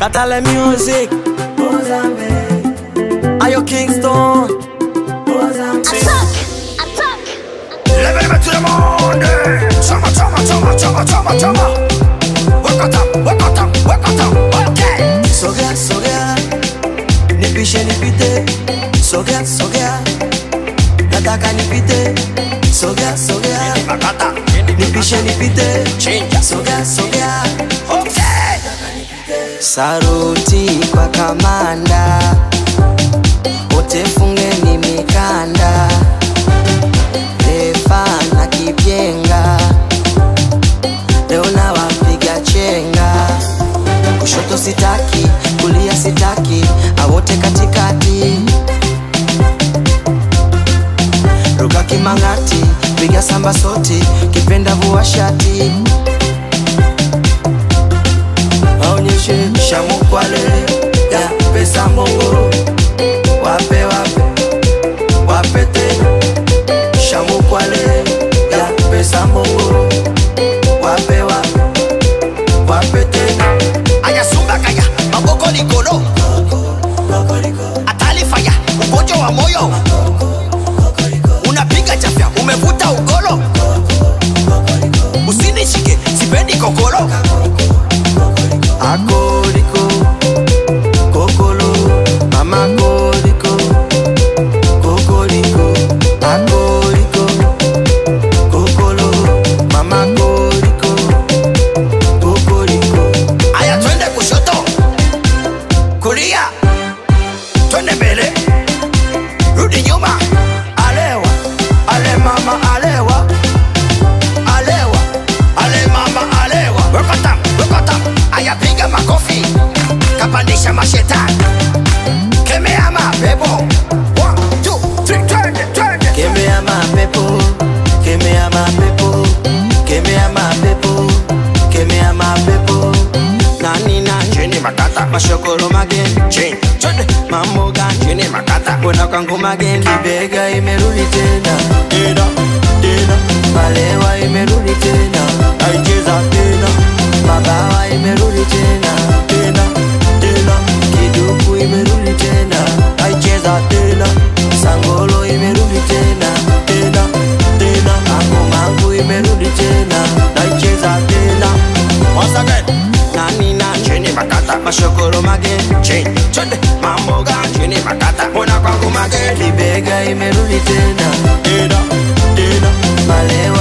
Katale music, Ayo Kingston, Attack. Level me to the monde. Chama. Wake up. Okay. Sogea, nipishe nipite. Sogea, nataka nipite. Sogea, Makata. nipishe nipite. Chinja. Sogea, Okay. saruti kwa kamanda, wote fungeni mikanda. Refa na kipyenga, leo na wapiga chenga. Kushoto sitaki, kulia sitaki, awote katikati. Ruka kimangati, piga samba soti, kipenda vua shati. Aonyeshe shamu kwale, ya pesa mongo. Wape tena. Shamu kwale, ya pesa mongo. Wape tena. Aya sumba kaya, maboko likolo. Atali faya, ugonjwa wa moyo. Unapiga chafya, umevuta ugolo. Usinishike, sipendi kokolo. Akoliko, kokolo, mama koliko, kokoliko. Akoliko, kokolo, mama koliko, kokoliko. Aya twende kushoto, kulia, twende mbele, rudi nyuma. Alewa, ale mama alewa, Ale mama alewa. Wekota. Aya piga makofi, kapandisha mashetani. Kemea mapepo. 1, 2, 3, twende. kemea mapepo, kemea mapepo, kemea mapepo, kemea mapepo. Nani Chini makata, mashokoro mageni, chini, twende mambo gani? chini makata. Kwenda kwangu mageni, kibega imerudi tena, Tena. malewa imerudi tena, aicheza tena, mabawa imerudi tena, kiduku imerudi tena, aicheza tena, sangolo imerudi tena, mangu imerudi tena, aicheza tena. Once again. Nani Chini makata, mashokoro mageni, chini, twende mambo gani? Chini makata, mbona kwangu mageni, kibega imerudi tena, tena. malewa